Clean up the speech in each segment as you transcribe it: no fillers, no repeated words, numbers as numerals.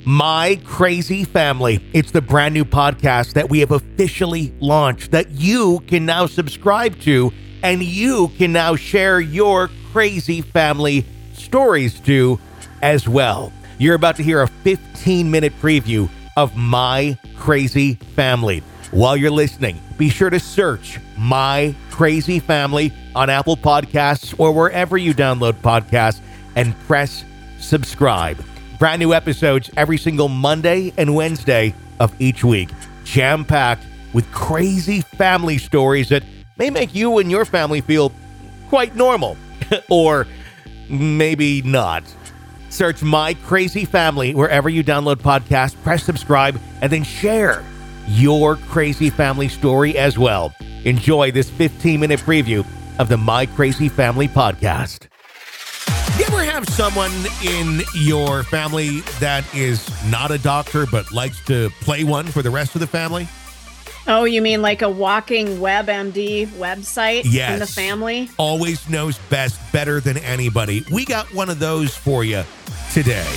My Crazy Family. It's the brand new podcast that we have officially launched that you can now subscribe to, and you can now share your crazy family stories to as well. You're about to hear a 15-minute preview of My Crazy Family. While you're listening, be sure to search My Crazy Family on Apple Podcasts or wherever you download podcasts and press subscribe. Brand new episodes every single Monday and Wednesday of each week, jam-packed with crazy family stories that may make you and your family feel quite normal, or maybe not. Search My Crazy Family wherever you download podcasts, press subscribe, and then share your crazy family story as well. Enjoy this 15-minute preview of the My Crazy Family podcast. You ever have someone in your family that is not a doctor but likes to play one for the rest of the family? Oh, you mean like a walking WebMD website in the family? Always knows best, better than anybody. We got one of those for you today.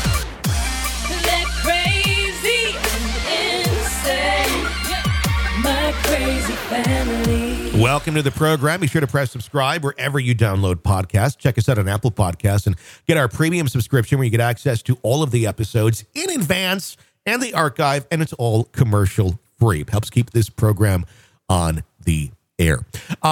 That crazy and insane, My Crazy Family. Welcome to the program. Be sure to press subscribe wherever you download podcasts. Check us out on Apple Podcasts and get our premium subscription where you get access to all of the episodes in advance and the archive, and it's all commercial free. Helps keep this program on the air.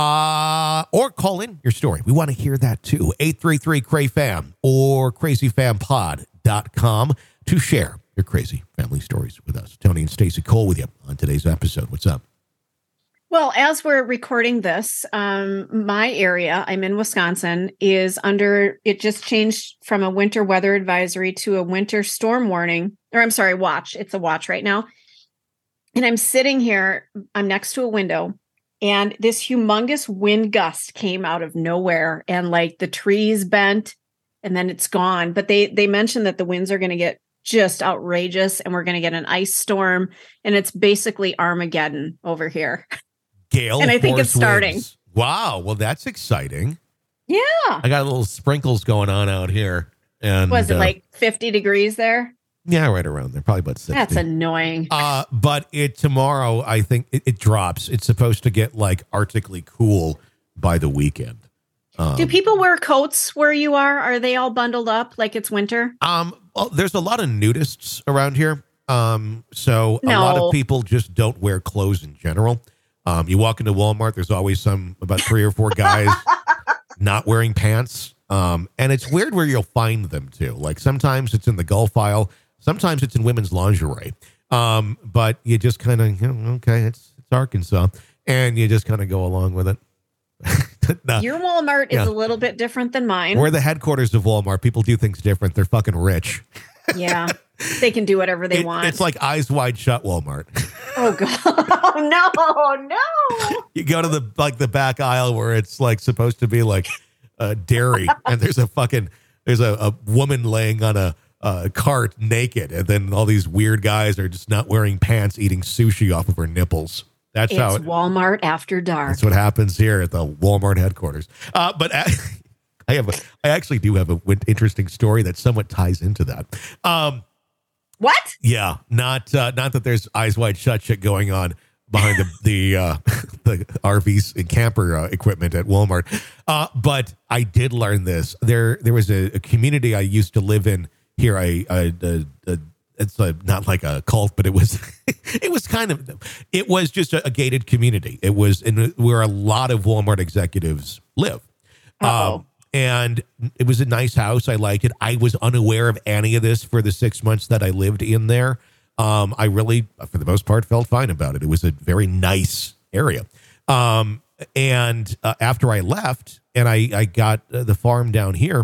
Or call in your story. We want to hear that too. 833-CRAY-FAM or crazyfampod.com to share your crazy family stories with us. Tony and Stacey Cole with you on today's episode. What's up? Well, as we're recording this, my area, I'm in Wisconsin, is under, it just changed from a winter weather advisory to a winter storm warning, or I'm sorry, watch. It's a watch right now. And I'm sitting here, I'm next to a window, and this humongous wind gust came out of nowhere, and like the trees bent and then it's gone. But they mentioned that the winds are going to get just outrageous and we're going to get an ice storm, and it's basically Armageddon over here. Gale, and I think it's starting. Winds. Wow. Well, that's exciting. Yeah. I got little sprinkles going on out here. And was it like 50 degrees there? Yeah, right around there. Probably about 60. That's annoying. But tomorrow, I think it drops. It's supposed to get like Arctically cool by the weekend. Do people wear coats where you are? Are they all bundled up like it's winter? Well, there's a lot of nudists around here. So a lot of people just don't wear clothes in general. You walk into Walmart, there's always about 3 or 4 guys not wearing pants. And it's weird where you'll find them too. Like sometimes it's in the Gulf aisle, sometimes it's in women's lingerie. But you just kind of, okay, it's Arkansas, and you just kind of go along with it. No. Your Walmart is a little bit different than mine. We're the headquarters of Walmart. People do things different. They're fucking rich. Yeah. They can do whatever they want. It's like Eyes Wide Shut Walmart. Oh God. No. You go to the back aisle where it's like supposed to be like dairy, and there's a woman laying on a cart naked, and then all these weird guys are just not wearing pants eating sushi off of her nipples. It's Walmart after dark. That's what happens here at the Walmart headquarters. But I actually do have an interesting story that somewhat ties into that. What? Yeah, not that there's Eyes Wide Shut shit going on behind the RVs and camper equipment at Walmart. But I did learn this. There was a community I used to live in here. It's not like a cult, but it was it was just a gated community. It was where a lot of Walmart executives live. And it was a nice house. I liked it. I was unaware of any of this for the 6 months that I lived in there. I really, for the most part, felt fine about it. It was a very nice area. And after I left and I got the farm down here,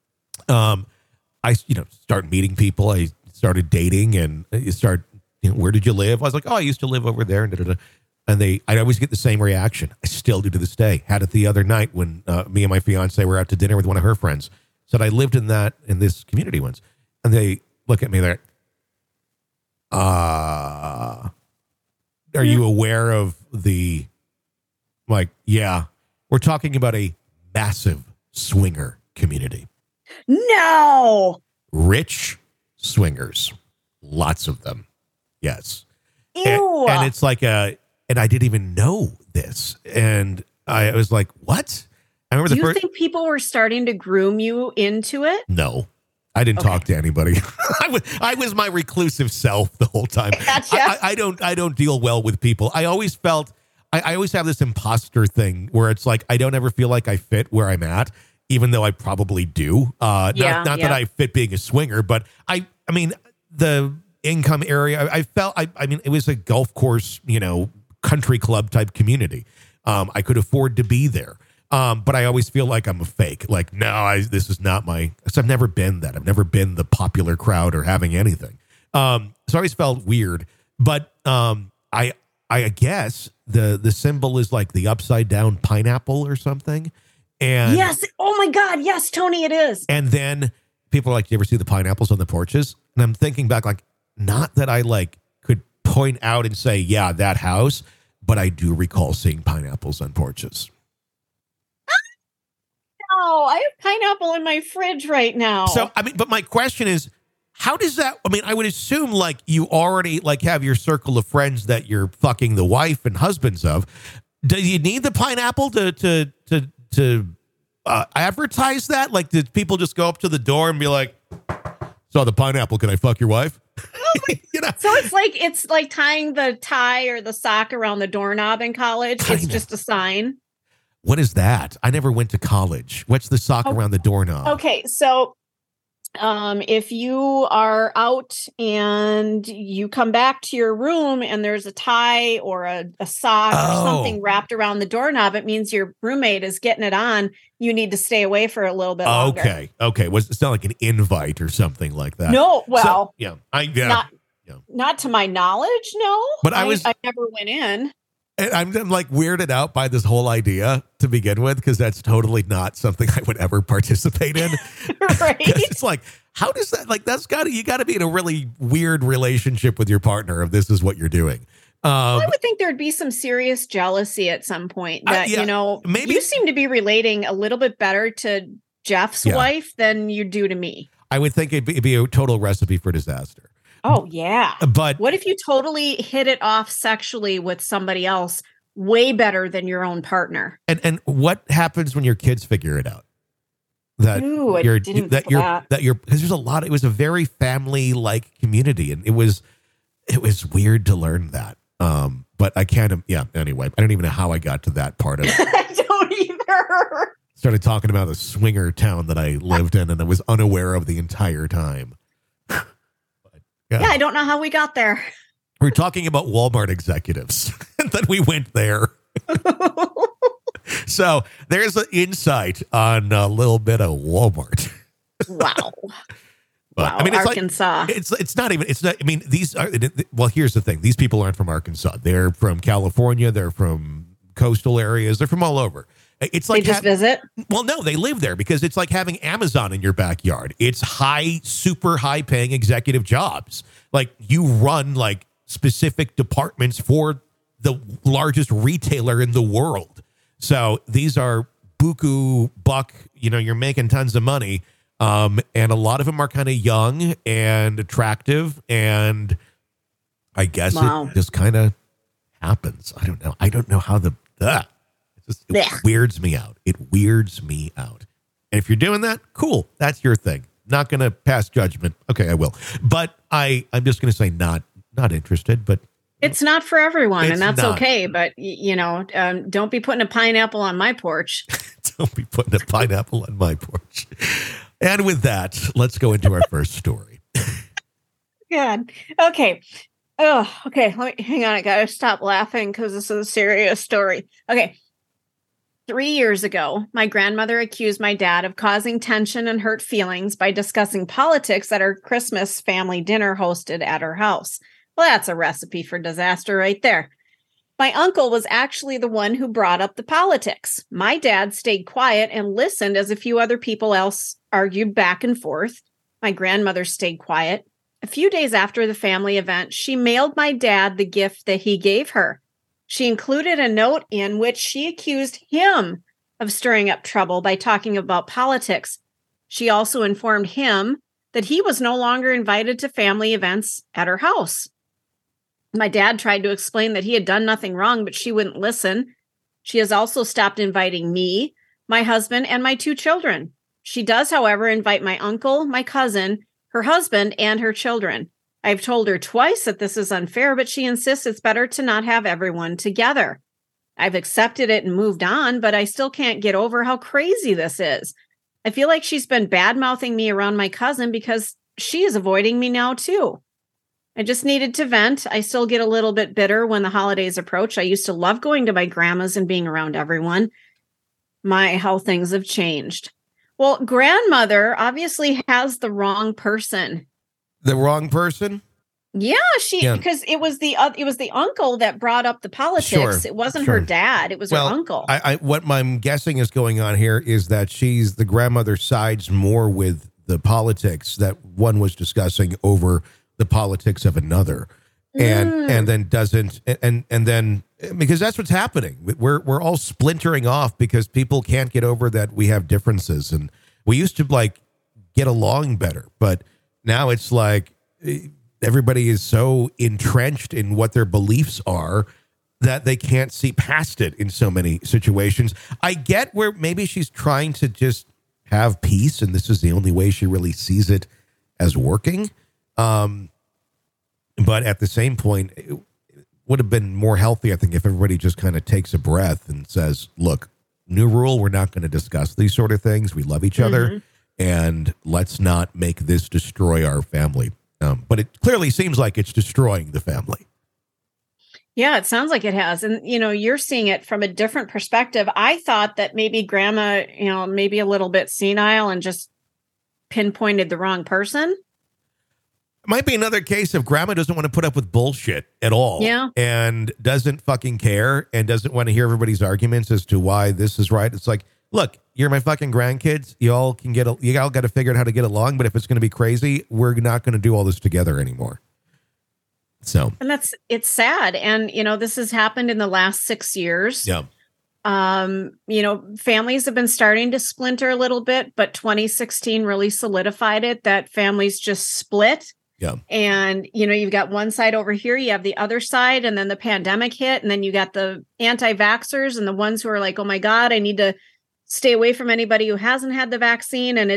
I started meeting people. I started dating, and you start, where did you live? I was like, I used to live over there. And I always get the same reaction. I still do to this day. Had it the other night when me and my fiance were out to dinner with one of her friends. Said I lived in this community once. And they look at me, they're are you aware of the, like, yeah, we're talking about a massive swinger community. No. Rich swingers. Lots of them. Yes. Ew. And it's like and I didn't even know this. And I was like, what? I remember Do you think people were starting to groom you into it? No, I didn't talk to anybody. I was my reclusive self the whole time. Gotcha. I don't deal well with people. I always felt, I always have this imposter thing where it's like, I don't ever feel like I fit where I'm at, even though I probably do. Not that I fit being a swinger, but I mean, the income area, I mean, it was a golf course, country club type community. I could afford to be there. But I always feel like I'm a fake. Like, no, this is not because I've never been that. I've never been the popular crowd or having anything. So I always felt weird. But I guess the symbol is like the upside down pineapple or something. And yes. Oh my God. Yes, Tony, it is. And then people are like, do you ever see the pineapples on the porches? And I'm thinking back, like, not that I could point out and say, yeah, that house, but I do recall seeing pineapples on porches. Oh, I have pineapple in my fridge right now. So, I mean, but my question is, how does that, I mean, I would assume you already have your circle of friends that you're fucking the wife and husbands of. Do you need the pineapple to advertise that? Like, did people just go up to the door and be like, so the pineapple, can I fuck your wife? So it's like tying the tie or the sock around the doorknob in college. It's just a sign. What is that? I never went to college. What's the sock around the doorknob? Okay, so if you are out and you come back to your room and there's a tie or a sock or something wrapped around the doorknob, it means your roommate is getting it on. You need to stay away for a little bit longer. Okay. It's not like an invite or something like that. No, well, not to my knowledge, no. But I never went in. And I'm weirded out by this whole idea to begin with, because that's totally not something I would ever participate in. Right. It's like, how does that, you got to be in a really weird relationship with your partner if this is what you're doing. I would think there'd be some serious jealousy at some point that, maybe you seem to be relating a little bit better to Jeff's wife than you do to me. I would think it'd be a total recipe for disaster. Oh, yeah. But what if you totally hit it off sexually with somebody else way better than your own partner? And what happens when your kids figure it out? Because there's a lot. It was a very family-like community, and it was weird to learn that. But I can't. Yeah. Anyway, I don't even know how I got to that part of it. I don't either. Started talking about the swinger town that I lived in, and I was unaware of the entire time. Yeah, I don't know how we got there. We're talking about Walmart executives, and then we went there. So there's an insight on a little bit of Walmart. Wow. But, I mean, it's Arkansas. It's not. I mean, these are. Well, here's the thing. These people aren't from Arkansas. They're from California. They're from coastal areas. They're from all over. It's like they just visit. Well, no, they live there because it's like having Amazon in your backyard. It's super high paying executive jobs. Like, you run specific departments for the largest retailer in the world. So these are buku buck. You're making tons of money. And a lot of them are kind of young and attractive, and I guess it just kind of happens. I don't know. I don't know how it weirds me out. It weirds me out. And if you're doing that, cool. That's your thing. Not going to pass judgment. Okay, I will. But I'm just going to say not interested, but it's not for everyone, and that's okay. But, don't be putting a pineapple on my porch. Don't be putting a pineapple on my porch. And with that, let's go into our first story. Good. Okay. Oh, okay. Hang on. I got to stop laughing because this is a serious story. Okay. 3 years ago, my grandmother accused my dad of causing tension and hurt feelings by discussing politics at our Christmas family dinner hosted at her house. Well, that's a recipe for disaster right there. My uncle was actually the one who brought up the politics. My dad stayed quiet and listened as a few other people else argued back and forth. My grandmother stayed quiet. A few days after the family event, she mailed my dad the gift that he gave her. She included a note in which she accused him of stirring up trouble by talking about politics. She also informed him that he was no longer invited to family events at her house. My dad tried to explain that he had done nothing wrong, but she wouldn't listen. She has also stopped inviting me, my husband, and my 2 children. She does, however, invite my uncle, my cousin, her husband, and her children. I've told her twice that this is unfair, but she insists it's better to not have everyone together. I've accepted it and moved on, but I still can't get over how crazy this is. I feel like she's been bad-mouthing me around my cousin because she is avoiding me now too. I just needed to vent. I still get a little bit bitter when the holidays approach. I used to love going to my grandma's and being around everyone. How things have changed. Well, grandmother obviously has the wrong person. The wrong person? Yeah, because it was the uncle that brought up the politics. Sure, it wasn't her dad. It was her uncle. What I'm guessing is going on here is that the grandmother sides more with the politics that one was discussing over the politics of another, and then doesn't, and then, because that's what's happening. We're all splintering off because people can't get over that we have differences, and we used to like get along better, but now it's like everybody is so entrenched in what their beliefs are that they can't see past it in so many situations. I get where maybe she's trying to just have peace, and this is the only way she really sees it as working. But at the same point, it would have been more healthy, I think, if everybody just kind of takes a breath and says, look, new rule, we're not going to discuss these sort of things. We love each other, and let's not make this destroy our family. But it clearly seems like it's destroying the family. Yeah, it sounds like it has. And, you're seeing it from a different perspective. I thought that maybe grandma, maybe a little bit senile and just pinpointed the wrong person. Might be another case of grandma doesn't want to put up with bullshit at all. Yeah. And doesn't fucking care and doesn't want to hear everybody's arguments as to why this is right. It's like, look, you're my fucking grandkids. You all got to figure out how to get along. But if it's going to be crazy, we're not going to do all this together anymore. So. And it's sad. And, this has happened in the last 6 years. Yeah. Families have been starting to splinter a little bit, but 2016 really solidified it that families just split. Yeah. And, you've got one side over here, you have the other side, and then the pandemic hit, and then you got the anti-vaxxers and the ones who are like, oh my God, I need to stay away from anybody who hasn't had the vaccine. And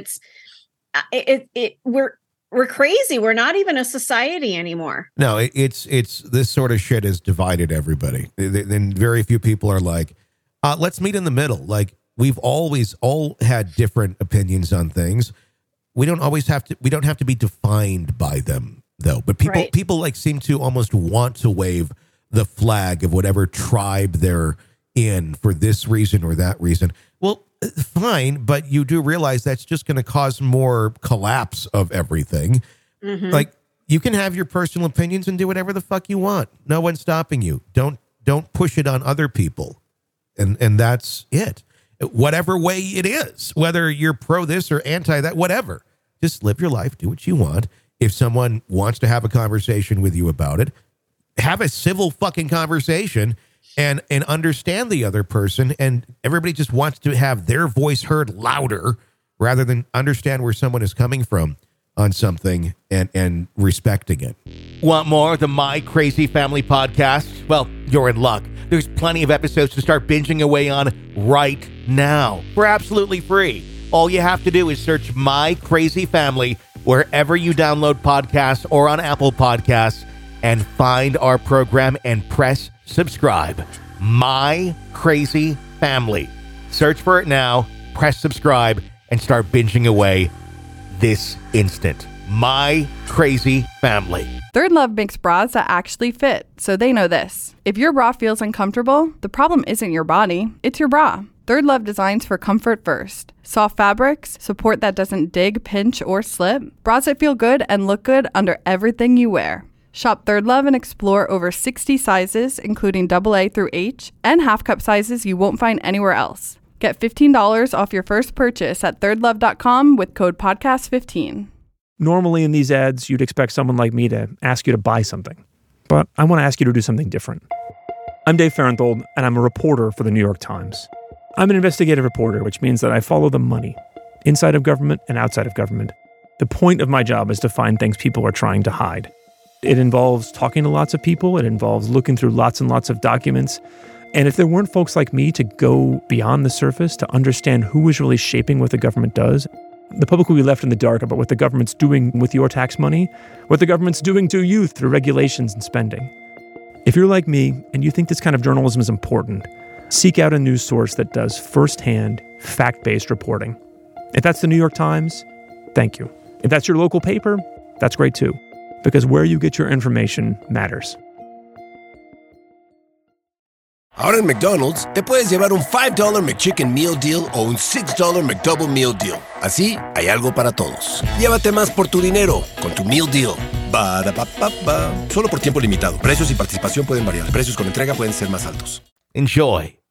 we're crazy. We're not even a society anymore. No, it's this sort of shit has divided everybody. Then very few people are like, let's meet in the middle. Like, we've always all had different opinions on things. We don't have to be defined by them though. But people like seem to almost want to wave the flag of whatever tribe they're in for this reason or that reason. Well, fine, but you do realize that's just going to cause more collapse of everything. Mm-hmm. Like, you can have your personal opinions and do whatever the fuck you want. No one's stopping you. Don't push it on other people. And that's it. Whatever way it is, whether you're pro this or anti that, whatever, just live your life, do what you want. If someone wants to have a conversation with you about it, have a civil fucking conversation and understand the other person. And everybody just wants to have their voice heard louder rather than understand where someone is coming from on something and respecting it. Want more of the My Crazy Family podcast? Well, you're in luck. There's plenty of episodes to start binging away on right now for absolutely free. All you have to do is search My Crazy Family wherever you download podcasts or on Apple Podcasts and find our program and press subscribe. My Crazy Family. Search for it now, press subscribe, and start binging away this instant. My Crazy Family. Third Love makes bras that actually fit, so they know this. If your bra feels uncomfortable, the problem isn't your body, it's your bra. Third Love designs for comfort first. Soft fabrics, support that doesn't dig, pinch, or slip. Bras that feel good and look good under everything you wear. Shop Third Love and explore over 60 sizes, including AA through H, and half cup sizes you won't find anywhere else. Get $15 off your first purchase at thirdlove.com with code podcast15. Normally in these ads, you'd expect someone like me to ask you to buy something. But I want to ask you to do something different. I'm Dave Farenthold, and I'm a reporter for the New York Times. I'm an investigative reporter, which means that I follow the money, inside of government and outside of government. The point of my job is to find things people are trying to hide. It involves talking to lots of people. It involves looking through lots and lots of documents. And if there weren't folks like me to go beyond the surface, to understand who is really shaping what the government does, the public will be left in the dark about what the government's doing with your tax money, what the government's doing to you through regulations and spending. If you're like me and you think this kind of journalism is important, seek out a news source that does firsthand, fact-based reporting. If that's the New York Times, thank you. If that's your local paper, that's great too, because where you get your information matters. Ahora en McDonald's, te puedes llevar un $5 McChicken Meal Deal o un $6 McDouble Meal Deal. Así, hay algo para todos. Llévate más por tu dinero con tu Meal Deal. Ba-da-ba-ba-ba. Solo por tiempo limitado. Precios y participación pueden variar. Precios con entrega pueden ser más altos. Enjoy